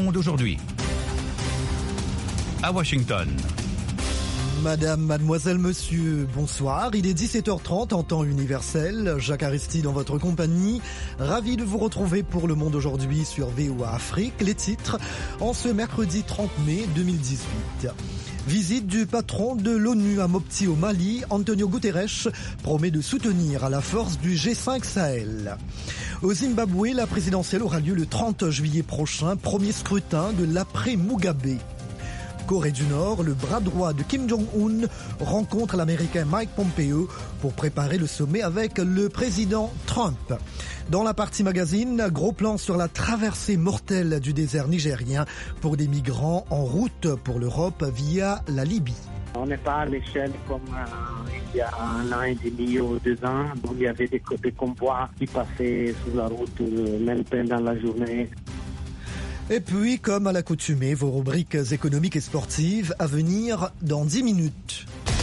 Monde aujourd'hui. À Washington. Madame, mademoiselle, monsieur, bonsoir. Il est 17h30 en temps universel. Jacques Aristide en votre compagnie. Ravi de vous retrouver pour Le Monde aujourd'hui sur VOA Afrique. Les titres en ce mercredi 30 mai 2018. Visite du patron de l'ONU à Mopti au Mali, Antonio Guterres promet de soutenir à la force du G5 Sahel. Au Zimbabwe, la présidentielle aura lieu le 30 juillet prochain, premier scrutin de l'après-Mugabe. Corée du Nord, le bras droit de Kim Jong-un rencontre l'Américain Mike Pompeo pour préparer le sommet avec le président Trump. Dans la partie magazine, gros plan sur la traversée mortelle du désert nigérien pour des migrants en route pour l'Europe via la Libye. On n'est pas à l'échelle comme il y a 1 an et demi ou 2 ans, où il y avait des convois qui passaient sur la route, même pendant la journée. Et puis, comme à l'accoutumée, vos rubriques économiques et sportives à venir dans 10 minutes.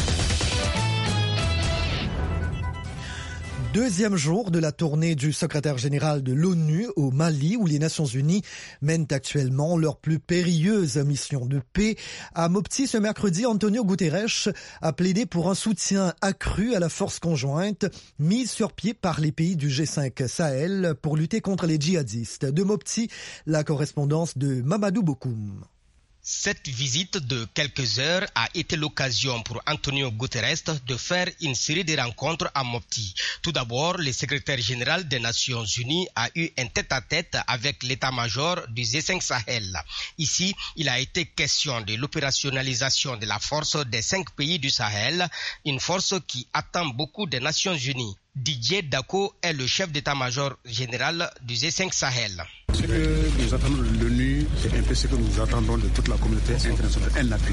Deuxième jour de la tournée du secrétaire général de l'ONU au Mali, où les Nations Unies mènent actuellement leur plus périlleuse mission de paix. À Mopti, ce mercredi, Antonio Guterres a plaidé pour un soutien accru à la force conjointe mise sur pied par les pays du G5 Sahel pour lutter contre les djihadistes. De Mopti, la correspondance de Mamadou Bokoum. Cette visite de quelques heures a été l'occasion pour Antonio Guterres de faire une série de rencontres à Mopti. Tout d'abord, le secrétaire général des Nations Unies a eu un tête-à-tête avec l'état-major du G5 Sahel. Ici, il a été question de l'opérationnalisation de la force des 5 pays du Sahel, une force qui attend beaucoup des Nations Unies. Didier Dako est le chef d'état-major général du G5 Sahel. Ce que nous attendons de l'ONU, c'est un peu ce que nous attendons de toute la communauté internationale.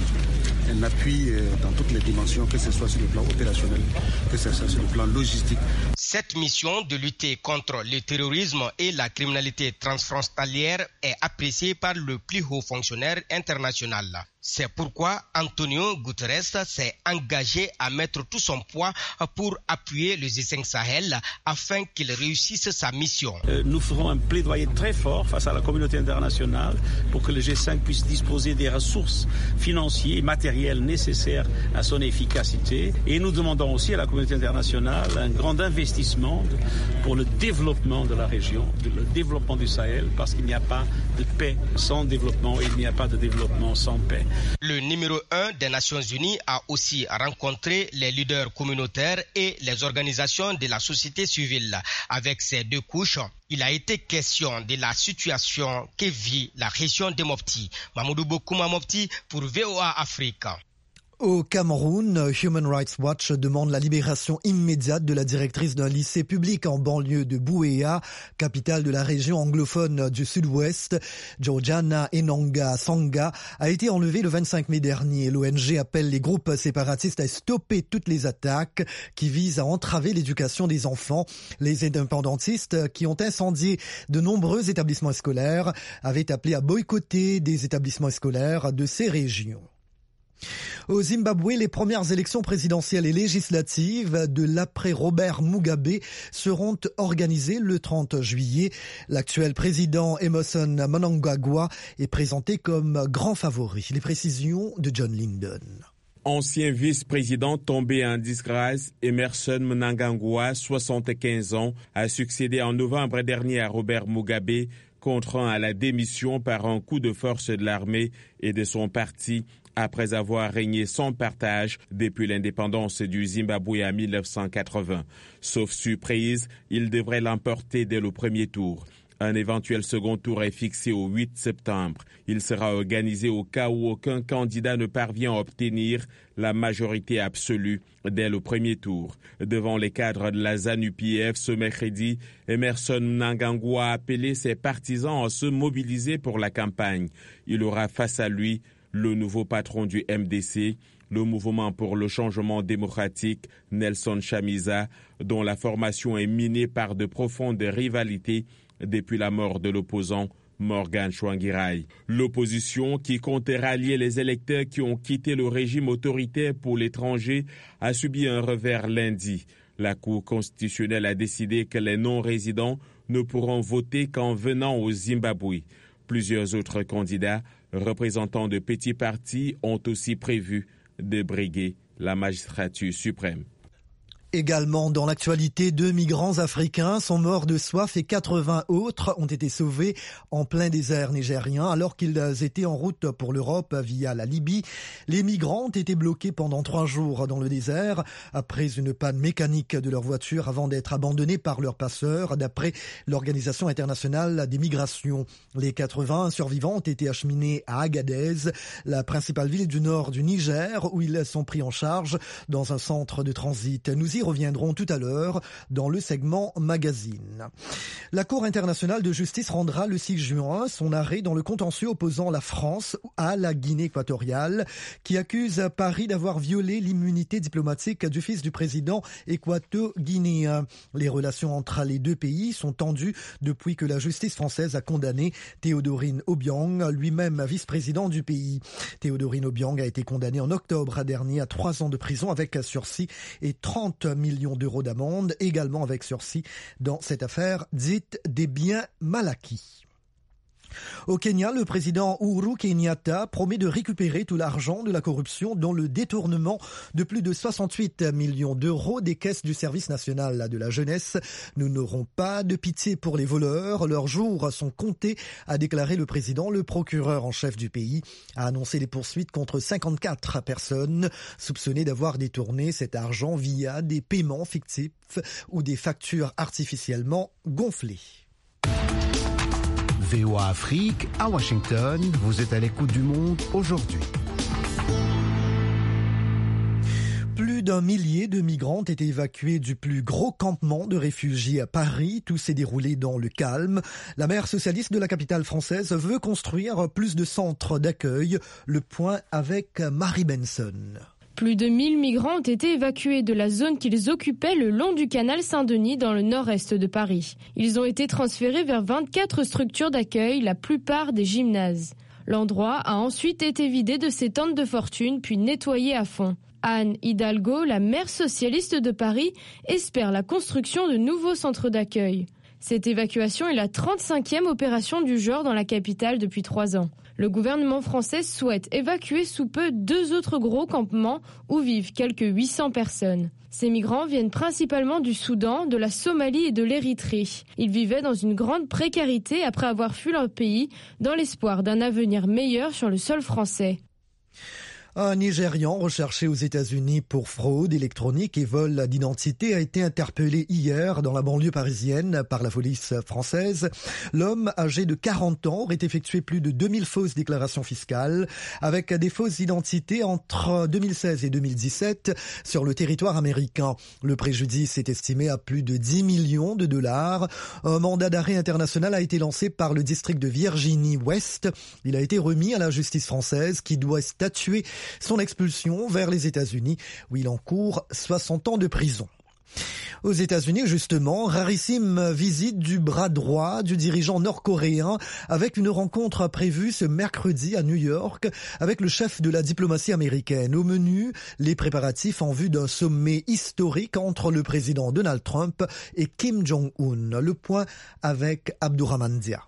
Un appui dans toutes les dimensions, que ce soit sur le plan opérationnel, que ce soit sur le plan logistique. Cette mission de lutter contre le terrorisme et la criminalité transfrontalière est appréciée par le plus haut fonctionnaire international. C'est pourquoi Antonio Guterres s'est engagé à mettre tout son poids pour appuyer le G5 Sahel afin qu'il réussisse sa mission. Nous ferons un plaidoyer très fort face à la communauté internationale pour que le G5 puisse disposer des ressources financières et matérielles nécessaires à son efficacité. Et nous demandons aussi à la communauté internationale un grand investissement pour le développement de la région, le développement du Sahel, parce qu'il n'y a pas de paix sans développement et il n'y a pas de développement sans paix. Le numéro 1 des Nations Unies a aussi rencontré les leaders communautaires et les organisations de la société civile. Avec ces 2 couches, il a été question de la situation que vit la région de Mopti. Mamoudou Bokouma Mopti pour VOA Afrique. Au Cameroun, Human Rights Watch demande la libération immédiate de la directrice d'un lycée public en banlieue de Buea, capitale de la région anglophone du sud-ouest. Georgiana Enanga Sanga a été enlevée le 25 mai dernier. L'ONG appelle les groupes séparatistes à stopper toutes les attaques qui visent à entraver l'éducation des enfants. Les indépendantistes qui ont incendié de nombreux établissements scolaires avaient appelé à boycotter des établissements scolaires de ces régions. Au Zimbabwe, les premières élections présidentielles et législatives de l'après-Robert Mugabe seront organisées le 30 juillet. L'actuel président Emmerson Mnangagwa est présenté comme grand favori. Les précisions de John Lyndon. Ancien vice-président tombé en disgrâce, Emmerson Mnangagwa, 75 ans, a succédé en novembre dernier à Robert Mugabe, contraint à la démission par un coup de force de l'armée et de son parti après avoir régné sans partage depuis l'indépendance du Zimbabwe en 1980. Sauf surprise, il devrait l'emporter dès le premier tour. Un éventuel second tour est fixé au 8 septembre. Il sera organisé au cas où aucun candidat ne parvient à obtenir la majorité absolue dès le premier tour. Devant les cadres de la ZANU-PF ce mercredi, Emmerson Mnangagwa a appelé ses partisans à se mobiliser pour la campagne. Il aura face à lui le nouveau patron du MDC, le mouvement pour le changement démocratique, Nelson Chamisa, dont la formation est minée par de profondes rivalités depuis la mort de l'opposant Morgan Tsvangirai. L'opposition, qui comptait rallier les électeurs qui ont quitté le régime autoritaire pour l'étranger, a subi un revers lundi. La Cour constitutionnelle a décidé que les non-résidents ne pourront voter qu'en venant au Zimbabwe. Plusieurs autres candidats représentants de petits partis ont aussi prévu de briguer la magistrature suprême. Également dans l'actualité, 2 migrants africains sont morts de soif et 80 autres ont été sauvés en plein désert nigérien alors qu'ils étaient en route pour l'Europe via la Libye. Les migrants ont été bloqués pendant 3 jours dans le désert après une panne mécanique de leur voiture avant d'être abandonnés par leurs passeurs d'après l'Organisation internationale des migrations. Les 80 survivants ont été acheminés à Agadez, la principale ville du nord du Niger où ils sont pris en charge dans un centre de transit. Nous y reviendront tout à l'heure dans le segment magazine. La Cour internationale de justice rendra le 6 juin son arrêt dans le contentieux opposant la France à la Guinée équatoriale qui accuse Paris d'avoir violé l'immunité diplomatique du fils du président équato-guinéen. Les relations entre les deux pays sont tendues depuis que la justice française a condamné Théodorine Obiang, lui-même vice-président du pays. Théodorine Obiang a été condamné en octobre dernier à 3 ans de prison avec sursis et 30 millions d'euros d'amende, également avec sursis dans cette affaire dite des biens mal acquis. Au Kenya, le président Uhuru Kenyatta promet de récupérer tout l'argent de la corruption dont le détournement de plus de 68 millions d'euros des caisses du service national de la jeunesse. Nous n'aurons pas de pitié pour les voleurs, leurs jours sont comptés, a déclaré le président. Le procureur en chef du pays a annoncé les poursuites contre 54 personnes soupçonnées d'avoir détourné cet argent via des paiements fictifs ou des factures artificiellement gonflées. VOA Afrique, à Washington, vous êtes à l'écoute du monde aujourd'hui. Plus d'1 millier de migrants ont été évacués du plus gros campement de réfugiés à Paris. Tout s'est déroulé dans le calme. La maire socialiste de la capitale française veut construire plus de centres d'accueil. Le point avec Marie Benson. Plus de 1000 migrants ont été évacués de la zone qu'ils occupaient le long du canal Saint-Denis dans le nord-est de Paris. Ils ont été transférés vers 24 structures d'accueil, la plupart des gymnases. L'endroit a ensuite été vidé de ses tentes de fortune puis nettoyé à fond. Anne Hidalgo, la maire socialiste de Paris, espère la construction de nouveaux centres d'accueil. Cette évacuation est la 35e opération du genre dans la capitale depuis 3 ans. Le gouvernement français souhaite évacuer sous peu 2 autres gros campements où vivent quelques 800 personnes. Ces migrants viennent principalement du Soudan, de la Somalie et de l'Érythrée. Ils vivaient dans une grande précarité après avoir fui leur pays dans l'espoir d'un avenir meilleur sur le sol français. Un Nigérian recherché aux États-Unis pour fraude électronique et vol d'identité a été interpellé hier dans la banlieue parisienne par la police française. L'homme, âgé de 40 ans, aurait effectué plus de 2000 fausses déclarations fiscales avec des fausses identités entre 2016 et 2017 sur le territoire américain. Le préjudice est estimé à plus de 10 millions de dollars. Un mandat d'arrêt international a été lancé par le district de Virginie-Ouest. Il a été remis à la justice française qui doit statuer son expulsion vers les États-Unis où il encourt 60 ans de prison. Aux États-Unis, justement, rarissime visite du bras droit du dirigeant nord-coréen avec une rencontre prévue ce mercredi à New York avec le chef de la diplomatie américaine. Au menu, les préparatifs en vue d'un sommet historique entre le président Donald Trump et Kim Jong-un. Le point avec Abdourahmane Dia.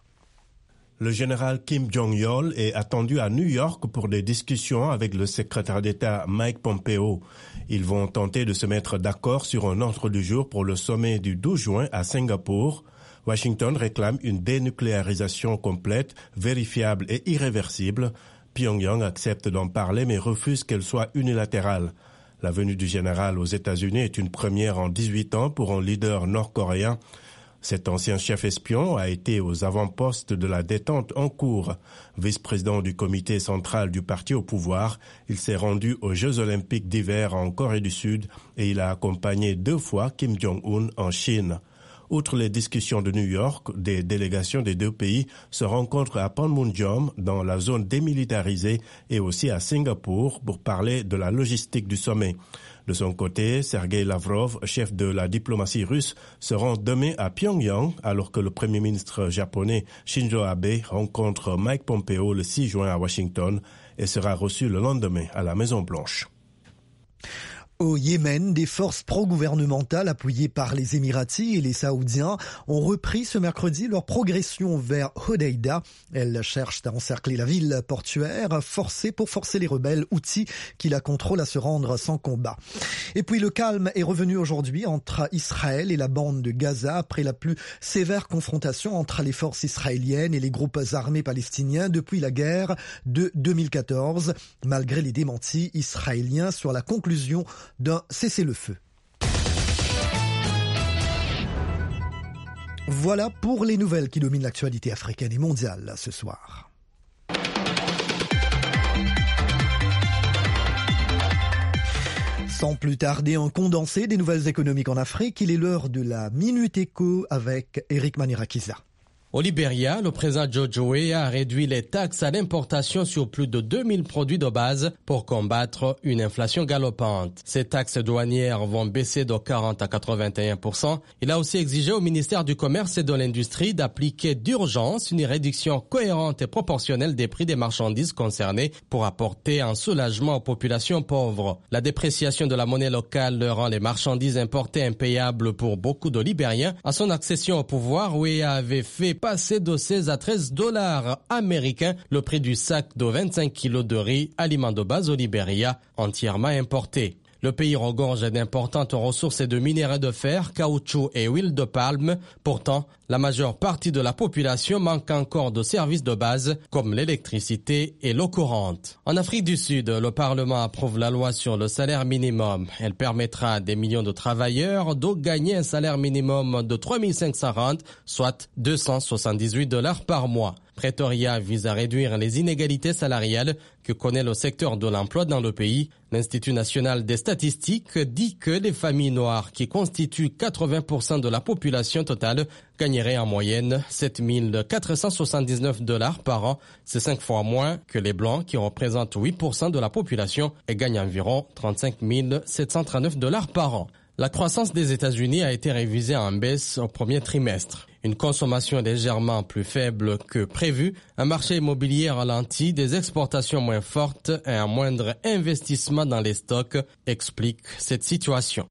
Le général Kim Jong-il est attendu à New York pour des discussions avec le secrétaire d'État Mike Pompeo. Ils vont tenter de se mettre d'accord sur un ordre du jour pour le sommet du 12 juin à Singapour. Washington réclame une dénucléarisation complète, vérifiable et irréversible. Pyongyang accepte d'en parler mais refuse qu'elle soit unilatérale. La venue du général aux États-Unis est une première en 18 ans pour un leader nord-coréen. Cet ancien chef espion a été aux avant-postes de la détente en cours. Vice-président du comité central du parti au pouvoir, il s'est rendu aux Jeux olympiques d'hiver en Corée du Sud et il a accompagné 2 fois Kim Jong-un en Chine. Outre les discussions de New York, des délégations des 2 pays se rencontrent à Panmunjom, dans la zone démilitarisée, et aussi à Singapour pour parler de la logistique du sommet. De son côté, Sergei Lavrov, chef de la diplomatie russe, se rend demain à Pyongyang alors que le premier ministre japonais Shinzo Abe rencontre Mike Pompeo le 6 juin à Washington et sera reçu le lendemain à la Maison-Blanche. Au Yémen, des forces pro-gouvernementales appuyées par les Émiratis et les Saoudiens ont repris ce mercredi leur progression vers Hodeïda. Elles cherchent à encercler la ville portuaire pour forcer les rebelles Houthis qui la contrôlent à se rendre sans combat. Et puis le calme est revenu aujourd'hui entre Israël et la bande de Gaza après la plus sévère confrontation entre les forces israéliennes et les groupes armés palestiniens depuis la guerre de 2014, malgré les démentis israéliens sur la conclusion d'un cessez-le-feu. Voilà pour les nouvelles qui dominent l'actualité africaine et mondiale ce soir. Sans plus tarder, un condensé des nouvelles économiques en Afrique, il est l'heure de la Minute Éco avec Eric Manirakiza. Au Libéria, le président George Weah a réduit les taxes à l'importation sur plus de 2000 produits de base pour combattre une inflation galopante. Ces taxes douanières vont baisser de 40 à 81%. Il a aussi exigé au ministère du Commerce et de l'Industrie d'appliquer d'urgence une réduction cohérente et proportionnelle des prix des marchandises concernées pour apporter un soulagement aux populations pauvres. La dépréciation de la monnaie locale rend les marchandises importées impayables pour beaucoup de Libériens. À son accession au pouvoir, Weah avait fait passer de 16 à 13 dollars américains le prix du sac de 25 kilos de riz, aliment de base au Libéria, entièrement importé. Le pays regorge d'importantes ressources et de minerais de fer, caoutchouc et huile de palme. Pourtant, la majeure partie de la population manque encore de services de base comme l'électricité et l'eau courante. En Afrique du Sud, le Parlement approuve la loi sur le salaire minimum. Elle permettra à des millions de travailleurs de gagner un salaire minimum de 3 500 rand, soit 278 $ par mois. Pretoria vise à réduire les inégalités salariales que connaît le secteur de l'emploi dans le pays. L'Institut national des statistiques dit que les familles noires, qui constituent 80% de la population totale, gagneraient en moyenne 7 479 $ par an. C'est 5 fois moins que les blancs, qui représentent 8% de la population et gagnent environ 35 739 $ par an. La croissance des États-Unis a été révisée en baisse au premier trimestre. Une consommation légèrement plus faible que prévu, un marché immobilier ralenti, des exportations moins fortes et un moindre investissement dans les stocks expliquent cette situation.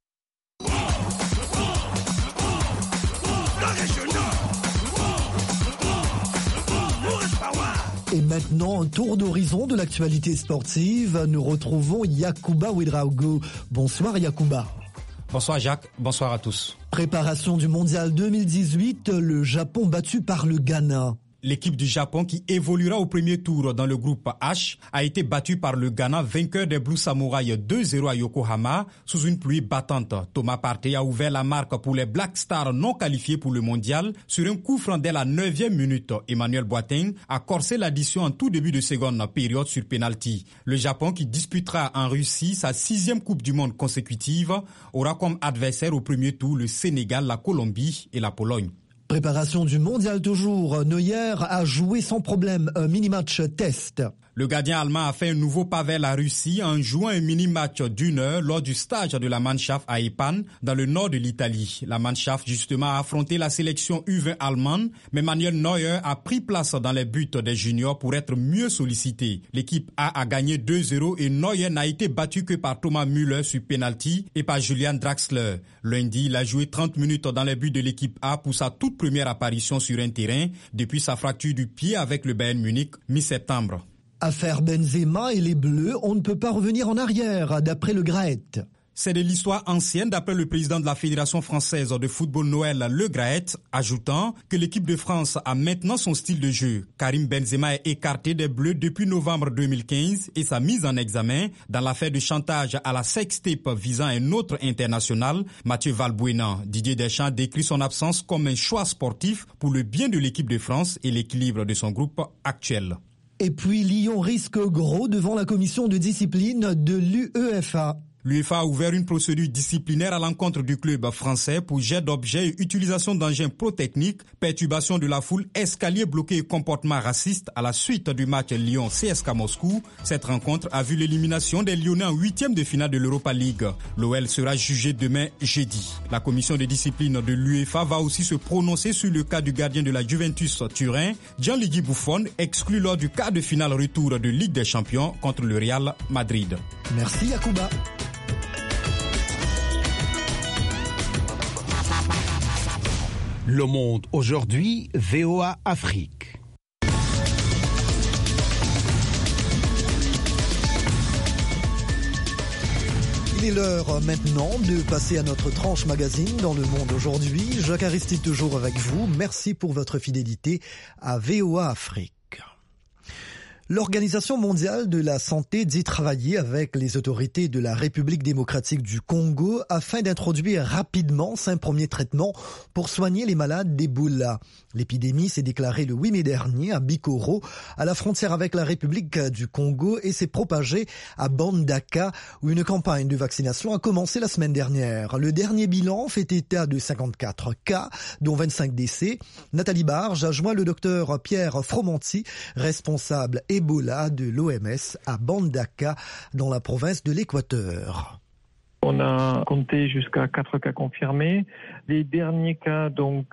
Et maintenant, un tour d'horizon de l'actualité sportive. Nous retrouvons Yacouba Ouedraogo. Bonsoir Yacouba. Bonsoir Jacques, bonsoir à tous. Préparation du mondial 2018, le Japon battu par le Ghana. L'équipe du Japon, qui évoluera au premier tour dans le groupe H, a été battue par le Ghana, vainqueur des Blue Samurai 2-0 à Yokohama sous une pluie battante. Thomas Partey a ouvert la marque pour les Black Stars non qualifiés pour le mondial sur un coup franc dès la 9e minute. Emmanuel Boateng a corsé l'addition en tout début de seconde période sur penalty. Le Japon, qui disputera en Russie sa 6e Coupe du Monde consécutive, aura comme adversaire au premier tour le Sénégal, la Colombie et la Pologne. Préparation du mondial toujours. Neuer a joué sans problème un mini-match test. Le gardien allemand a fait un nouveau pas vers la Russie en jouant un mini-match d'1 heure lors du stage de la Mannschaft à Epan, dans le nord de l'Italie. La Mannschaft, justement, a affronté la sélection U20 allemande, mais Manuel Neuer a pris place dans les buts des juniors pour être mieux sollicité. L'équipe A gagné 2-0 et Neuer n'a été battu que par Thomas Müller sur penalty et par Julian Draxler. Lundi, il a joué 30 minutes dans les buts de l'équipe A pour sa toute première apparition sur un terrain depuis sa fracture du pied avec le Bayern Munich mi-septembre. Affaire Benzema et les Bleus, on ne peut pas revenir en arrière, d'après le Graët. C'est de l'histoire ancienne d'après le président de la Fédération française de football Noël Le Graët, ajoutant que l'équipe de France a maintenant son style de jeu. Karim Benzema est écarté des Bleus depuis novembre 2015 et sa mise en examen dans l'affaire de chantage à la sextape visant un autre international, Mathieu Valbuena. Didier Deschamps décrit son absence comme un choix sportif pour le bien de l'équipe de France et l'équilibre de son groupe actuel. Et puis Lyon risque gros devant la commission de discipline de l'UEFA. L'UEFA a ouvert une procédure disciplinaire à l'encontre du club français pour jet d'objets et utilisation d'engins pro-techniques, perturbation de la foule, escalier bloqué et comportement raciste à la suite du match Lyon-CSKA Moscou. Cette rencontre a vu l'élimination des Lyonnais en 8e de finale de l'Europa League. L'OL sera jugé demain jeudi. La commission de discipline de l'UEFA va aussi se prononcer sur le cas du gardien de la Juventus Turin, Gianluigi Buffon, exclu lors du quart de finale retour de Ligue des Champions contre le Real Madrid. Merci Yacouba. Le Monde aujourd'hui, VOA Afrique. Il est l'heure maintenant de passer à notre tranche magazine dans Le Monde aujourd'hui. Jacques Aristide toujours avec vous. Merci pour votre fidélité à VOA Afrique. L'Organisation mondiale de la santé dit travailler avec les autorités de la République démocratique du Congo afin d'introduire rapidement un premier traitement pour soigner les malades d'Ebola. L'épidémie s'est déclarée le 8 mai dernier à Bikoro, à la frontière avec la République du Congo, et s'est propagée à Mbandaka, où une campagne de vaccination a commencé la semaine dernière. Le dernier bilan fait état de 54 cas, dont 25 décès. Nathalie Barge a joint le docteur Pierre Fromanti, responsable Ebola de l'OMS à Mbandaka, dans la province de l'Équateur. On a compté jusqu'à 4 cas confirmés. Les derniers cas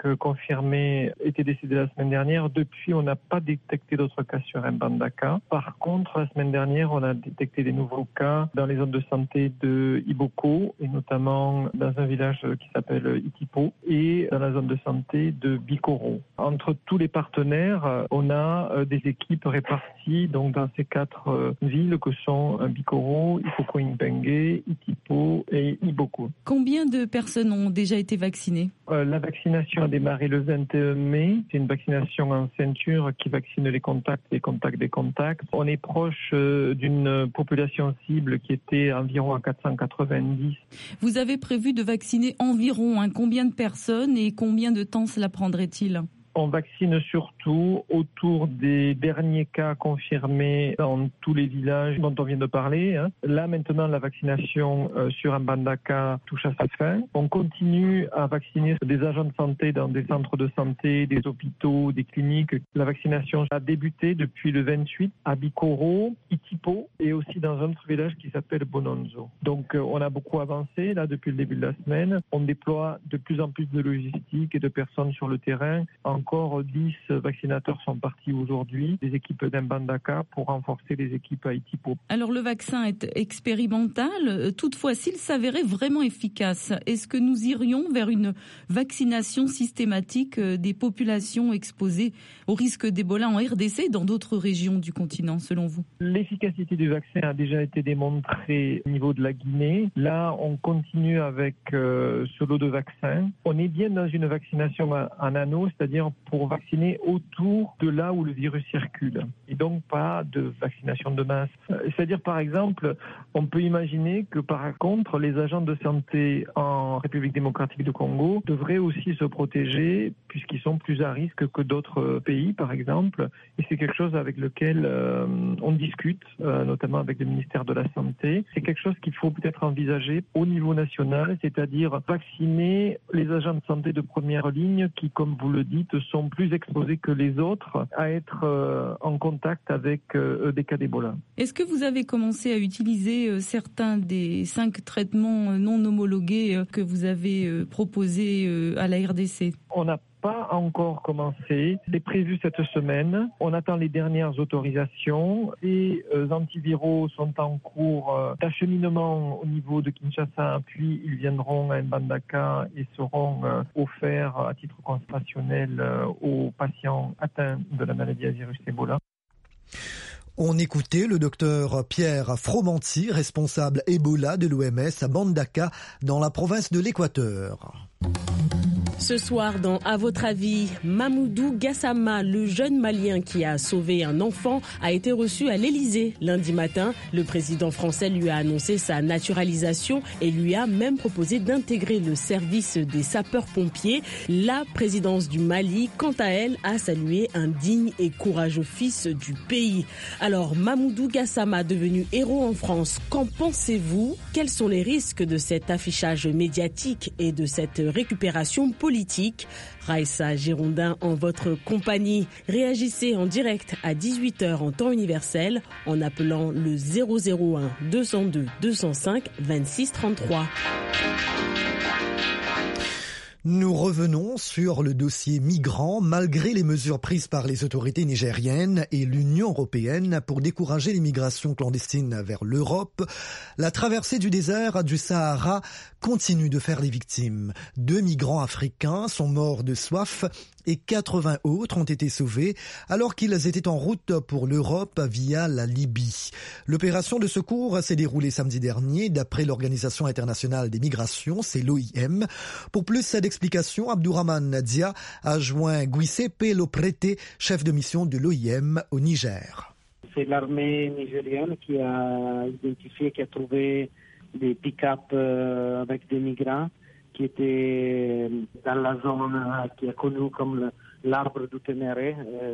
confirmés étaient décédés la semaine dernière. Depuis, on n'a pas détecté d'autres cas sur Mbandaka. Par contre, la semaine dernière, on a détecté des nouveaux cas dans les zones de santé de Iboko, et notamment dans un village qui s'appelle Itipo, et dans la zone de santé de Bikoro. Entre tous les partenaires, on a des équipes réparties dans ces 4 villes que sont Bikoro, Ipoko-Impenge, Itipo et Iboko. Combien de personnes ont déjà été vaccinées ? La vaccination a démarré le 21 mai. C'est une vaccination en ceinture qui vaccine les contacts des contacts. On est proche d'une population cible qui était environ à 490. Vous avez prévu de vacciner environ combien de personnes et combien de temps cela prendrait-il ? On vaccine surtout autour des derniers cas confirmés dans tous les villages dont on vient de parler. Là, maintenant, la vaccination sur Mbandaka touche à sa fin. On continue à vacciner des agents de santé dans des centres de santé, des hôpitaux, des cliniques. La vaccination a débuté depuis le 28 à Bikoro, Itipo et aussi dans un autre village qui s'appelle Bononzo. Donc, on a beaucoup avancé là depuis le début de la semaine. On déploie de plus en plus de logistique et de personnes sur le terrain. Encore 10 vaccinateurs sont partis aujourd'hui, des équipes d'Mbandaka, pour renforcer les équipes à Itipo. Alors le vaccin est expérimental, toutefois s'il s'avérait vraiment efficace, est-ce que nous irions vers une vaccination systématique des populations exposées au risque d'Ebola en RDC et dans d'autres régions du continent, selon vous ? L'efficacité du vaccin a déjà été démontrée au niveau de la Guinée. Là, on continue avec ce lot de vaccins. On est bien dans une vaccination en anneau, c'est-à-dire pour vacciner autour de là où le virus circule, et donc pas de vaccination de masse. C'est-à-dire, par exemple, on peut imaginer que par contre, les agents de santé en République démocratique du Congo devraient aussi se protéger, puisqu'ils sont plus à risque que d'autres pays, par exemple, et c'est quelque chose avec lequel on discute, notamment avec le ministère de la Santé. C'est quelque chose qu'il faut peut-être envisager au niveau national, c'est-à-dire vacciner les agents de santé de première ligne qui, comme vous le dites, sont plus exposés que les autres à être en contact avec des cas d'Ebola. Est-ce que vous avez commencé à utiliser certains des 5 traitements non homologués que vous avez proposés à la RDC ? On n'a pas encore commencé. C'est prévu cette semaine. On attend les dernières autorisations. Les antiviraux sont en cours d'acheminement au niveau de Kinshasa, puis ils viendront à Mbandaka et seront offerts à titre concentrationnel aux patients atteints de la maladie à virus Ebola. On écoutait le docteur Pierre Fromanti, responsable Ebola de l'OMS à Mbandaka, dans la province de l'Équateur. Ce soir, dans À votre avis, Mamoudou Gassama, le jeune Malien qui a sauvé un enfant, a été reçu à l'Élysée lundi matin. Le président français lui a annoncé sa naturalisation et lui a même proposé d'intégrer le service des sapeurs-pompiers. La présidence du Mali, quant à elle, a salué un digne et courageux fils du pays. Alors, Mamoudou Gassama, devenu héros en France, qu'en pensez-vous ? Quels sont les risques de cet affichage médiatique et de cette récupération politique ? Raïssa Girondin en votre compagnie. Réagissez en direct à 18h en temps universel en appelant le 001 202 205 26 33. Nous revenons sur le dossier migrants. Malgré les mesures prises par les autorités nigériennes et l'Union européenne pour décourager l'immigration clandestine vers l'Europe, la traversée du désert du Sahara continue de faire des victimes. 2 migrants africains sont morts de soif et 80 autres ont été sauvés alors qu'ils étaient en route pour l'Europe via la Libye. L'opération de secours s'est déroulée samedi dernier d'après l'Organisation internationale des migrations, c'est l'OIM. Pour plus d'explications, Abdourahmane Dia a joint Giuseppe Loprete, chef de mission de l'OIM au Niger. C'est l'armée nigérienne qui a identifié, qui a trouvé des pick-up avec des migrants qui étaient dans la zone qui est connue comme l'arbre du Ténéré.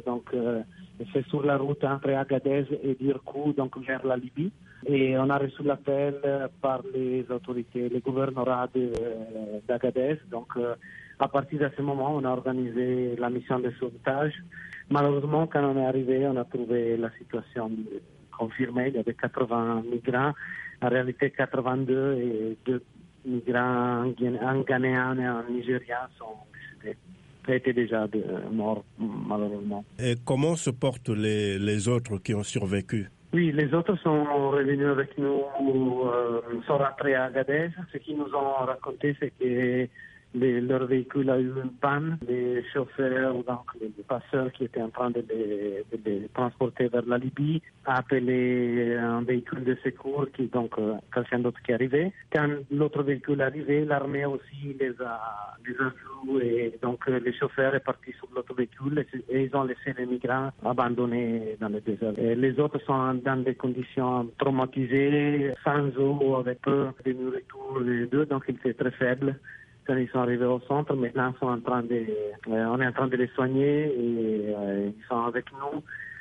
C'est sur la route entre Agadez et Dirkou, donc vers la Libye. Et on a reçu l'appel par les autorités, les gouvernorats d'Agadez. Donc, à partir de ce moment, on a organisé la mission de sauvetage. Malheureusement, quand on est arrivé, on a trouvé la situation confirmée. Il y avait 80 migrants. En réalité, 82 et 2 migrants, un Ghanéen et un Nigérian étaient déjà morts, malheureusement. Et comment se portent les autres qui ont survécu? Oui, les autres sont revenus avec nous, sont rentrés à Agadez. Ce qu'ils nous ont raconté, c'est que leur véhicule a eu une panne. Les chauffeurs, donc les passeurs qui étaient en train de les transporter vers la Libye, a appelé un véhicule de secours, quelqu'un d'autre qui est arrivé. Quand l'autre véhicule est arrivé, l'armée aussi les a vus et donc les chauffeurs sont partis sur l'autre véhicule et ils ont laissé les migrants abandonnés dans le désert. Et les autres sont dans des conditions traumatisées, sans eau, avec peu de nourriture, les deux, donc ils étaient très faibles. Quand ils sont arrivés au centre, maintenant on est en train de les soigner et ils sont avec nous.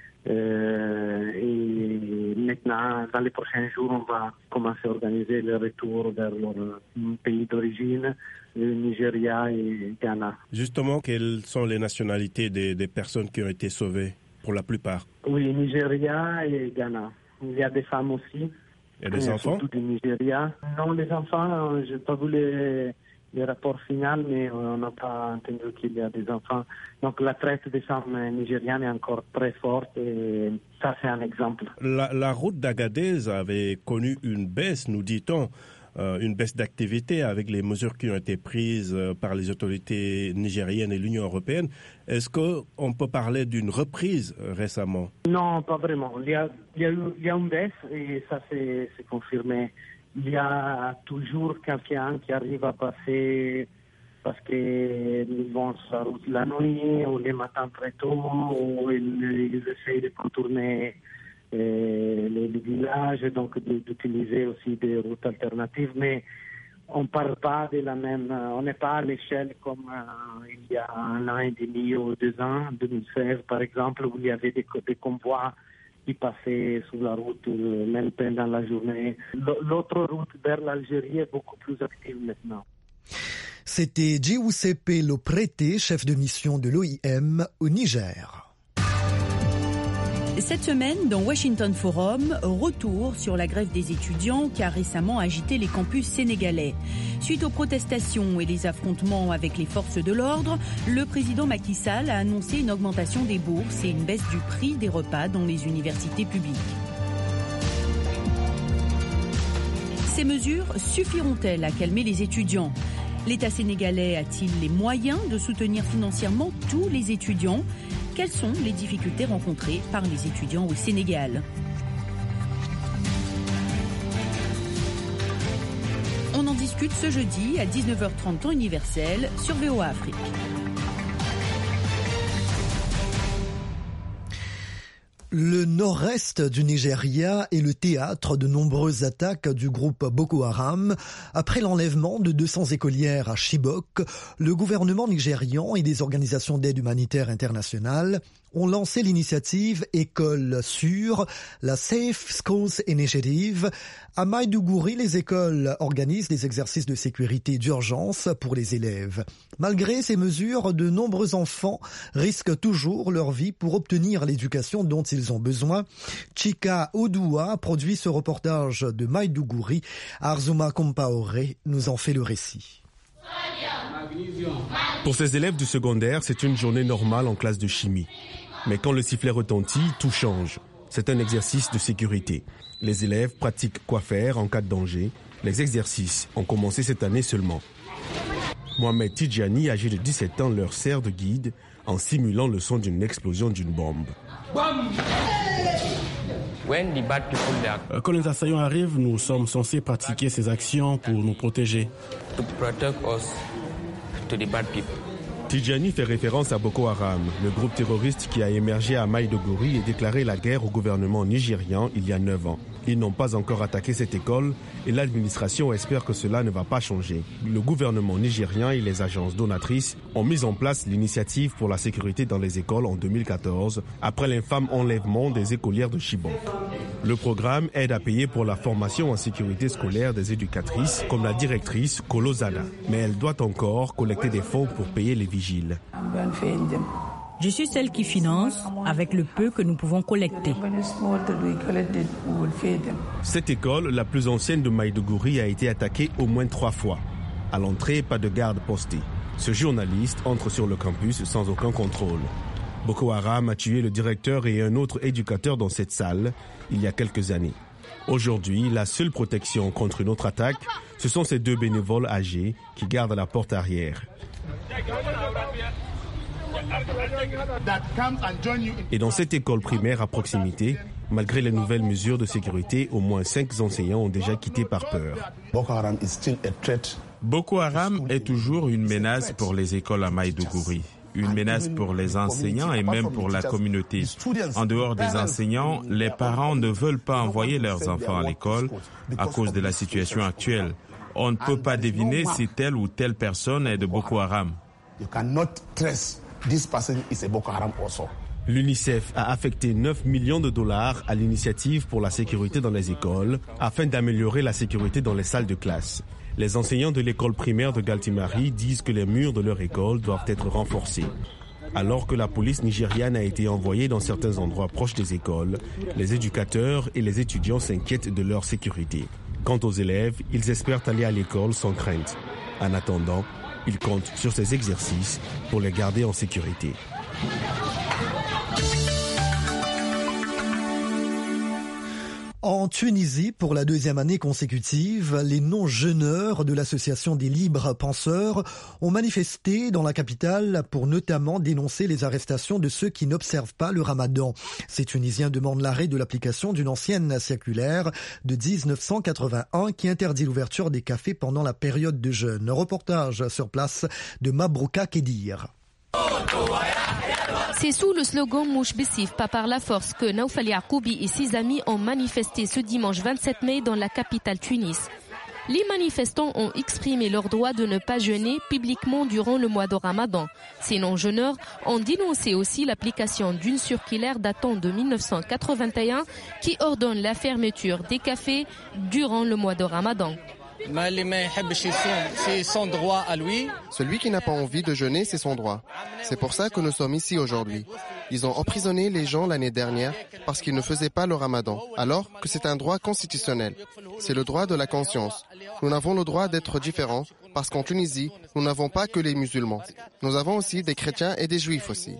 Et maintenant, dans les prochains jours, on va commencer à organiser le retour vers leur pays d'origine, le Nigeria et Ghana. Justement, quelles sont les nationalités des personnes qui ont été sauvées, pour la plupart? Oui, Nigeria et Ghana. Il y a des femmes aussi. Et des enfants? Surtout du Nigeria. Non, les enfants, je n'ai pas vu les rapports finaux, mais on n'a pas entendu qu'il y a des enfants. Donc la traite des femmes nigérianes est encore très forte et ça c'est un exemple. La route d'Agadez avait connu une baisse, nous dit-on, une baisse d'activité avec les mesures qui ont été prises par les autorités nigériennes et l'Union européenne. Est-ce qu'on peut parler d'une reprise récemment? Non, pas vraiment. Il y a une baisse et ça c'est confirmé. Il y a toujours quelqu'un qui arrive à passer parce qu'ils vont sur la route la nuit ou les matins très tôt ou ils essayent de contourner les villages, donc d'utiliser aussi des routes alternatives. Mais on parle pas de la même, on n'est pas à l'échelle comme il y a 1 an et demi ou 2 ans, 2016 par exemple, où il y avait des convois qui passaient sur la route même pendant la journée. L'autre route vers l'Algérie est beaucoup plus active maintenant. C'était Giuseppe Loprete, chef de mission de l'OIM au Niger. Cette semaine, dans Washington Forum, retour sur la grève des étudiants qui a récemment agité les campus sénégalais. Suite aux protestations et les affrontements avec les forces de l'ordre, le président Macky Sall a annoncé une augmentation des bourses et une baisse du prix des repas dans les universités publiques. Ces mesures suffiront-elles à calmer les étudiants ? L'État sénégalais a-t-il les moyens de soutenir financièrement tous les étudiants ? Quelles sont les difficultés rencontrées par les étudiants au Sénégal ? On en discute ce jeudi à 19h30 temps universel sur VOA Afrique. Le nord-est du Nigeria est le théâtre de nombreuses attaques du groupe Boko Haram. Après l'enlèvement de 200 écolières à Chibok, le gouvernement nigérian et des organisations d'aide humanitaire internationale ont lancé l'initiative École sûre, la Safe Schools Initiative. À Maïdougouri, les écoles organisent des exercices de sécurité d'urgence pour les élèves. Malgré ces mesures, de nombreux enfants risquent toujours leur vie pour obtenir l'éducation dont ils ont besoin. Chika Odoua produit ce reportage de Maïdougouri. Arzuma Kompaoré nous en fait le récit. Pour ces élèves du secondaire, c'est une journée normale en classe de chimie. Mais quand le sifflet retentit, tout change. C'est un exercice de sécurité. Les élèves pratiquent quoi faire en cas de danger. Les exercices ont commencé cette année seulement. Mohamed Tidjani, âgé de 17 ans, leur sert de guide en simulant le son d'une explosion d'une bombe. Quand les assaillants arrivent, nous sommes censés pratiquer ces actions pour nous protéger. Tidjani fait référence à Boko Haram, le groupe terroriste qui a émergé à Maïdougouri et déclaré la guerre au gouvernement nigérian il y a 9 ans. Ils n'ont pas encore attaqué cette école et l'administration espère que cela ne va pas changer. Le gouvernement nigérian et les agences donatrices ont mis en place l'initiative pour la sécurité dans les écoles en 2014, après l'infâme enlèvement des écolières de Chibok. Le programme aide à payer pour la formation en sécurité scolaire des éducatrices, comme la directrice Kolo Zada. Mais elle doit encore collecter des fonds pour payer les vigiles. Je suis celle qui finance avec le peu que nous pouvons collecter. Cette école, la plus ancienne de Maïdougouri, a été attaquée au moins 3 fois. À l'entrée, pas de garde postée. Ce journaliste entre sur le campus sans aucun contrôle. Boko Haram a tué le directeur et un autre éducateur dans cette salle il y a quelques années. Aujourd'hui, la seule protection contre une autre attaque, ce sont ces 2 bénévoles âgés qui gardent la porte arrière. Et dans cette école primaire à proximité, malgré les nouvelles mesures de sécurité, au moins 5 enseignants ont déjà quitté par peur. Boko Haram est toujours une menace pour les écoles à Maïdougouri. Une menace pour les enseignants et même pour la communauté. En dehors des enseignants, les parents ne veulent pas envoyer leurs enfants à l'école à cause de la situation actuelle. On ne peut pas deviner si telle ou telle personne est de Boko Haram. L'UNICEF a affecté 9 millions de dollars à l'initiative pour la sécurité dans les écoles afin d'améliorer la sécurité dans les salles de classe. Les enseignants de l'école primaire de Galtimari disent que les murs de leur école doivent être renforcés. Alors que la police nigériane a été envoyée dans certains endroits proches des écoles, les éducateurs et les étudiants s'inquiètent de leur sécurité. Quant aux élèves, ils espèrent aller à l'école sans crainte. En attendant, ils comptent sur ces exercices pour les garder en sécurité. En Tunisie, pour la 2e année consécutive, les non-jeûneurs de l'association des libres penseurs ont manifesté dans la capitale pour notamment dénoncer les arrestations de ceux qui n'observent pas le ramadan. Ces Tunisiens demandent l'arrêt de l'application d'une ancienne circulaire de 1981 qui interdit l'ouverture des cafés pendant la période de jeûne. Reportage sur place de Mabrouka Kedir. C'est sous le slogan « Mouche Bessif, pas par la force » que Naoufal Yacoubi et ses amis ont manifesté ce dimanche 27 mai dans la capitale Tunis. Les manifestants ont exprimé leur droit de ne pas jeûner publiquement durant le mois de Ramadan. Ces non-jeûneurs ont dénoncé aussi l'application d'une circulaire datant de 1981 qui ordonne la fermeture des cafés durant le mois de Ramadan. C'est son droit à lui. Celui qui n'a pas envie de jeûner, c'est son droit. C'est pour ça que nous sommes ici aujourd'hui. Ils ont emprisonné les gens l'année dernière parce qu'ils ne faisaient pas le ramadan, alors que c'est un droit constitutionnel. C'est le droit de la conscience. Nous avons le droit d'être différents parce qu'en Tunisie, nous n'avons pas que les musulmans. Nous avons aussi des chrétiens et des juifs aussi.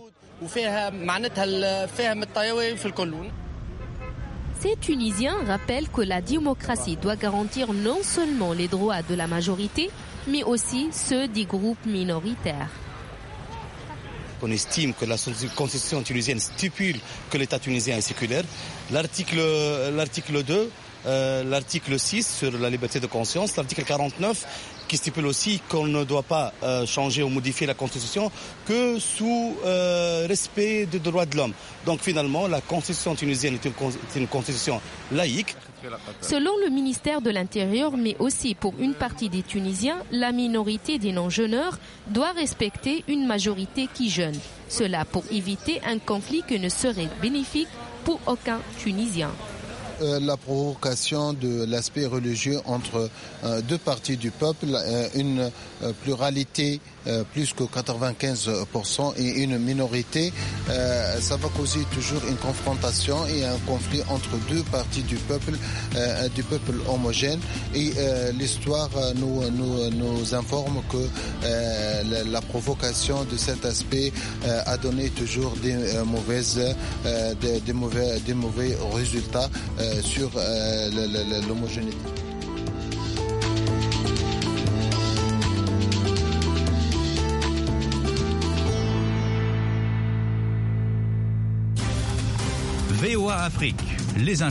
Ces Tunisiens rappellent que la démocratie doit garantir non seulement les droits de la majorité, mais aussi ceux des groupes minoritaires. On estime que la constitution tunisienne stipule que l'État tunisien est séculaire. L'article 2, l'article 6 sur la liberté de conscience, l'article 49 qui stipule aussi qu'on ne doit pas changer ou modifier la Constitution que sous respect des droits de l'homme. Donc finalement, la Constitution tunisienne est une constitution laïque. Selon le ministère de l'Intérieur, mais aussi pour une partie des Tunisiens, la minorité des non-jeûneurs doit respecter une majorité qui jeûne. Cela pour éviter un conflit qui ne serait bénéfique pour aucun Tunisien. La provocation de l'aspect religieux entre deux parties du peuple, une pluralité plus que 95% et une minorité, ça va causer toujours une confrontation et un conflit entre deux parties du peuple homogène. Et l'histoire nous informe que la provocation de cet aspect a donné toujours des mauvais résultats sur l'homogénéité. VOA Afrique, les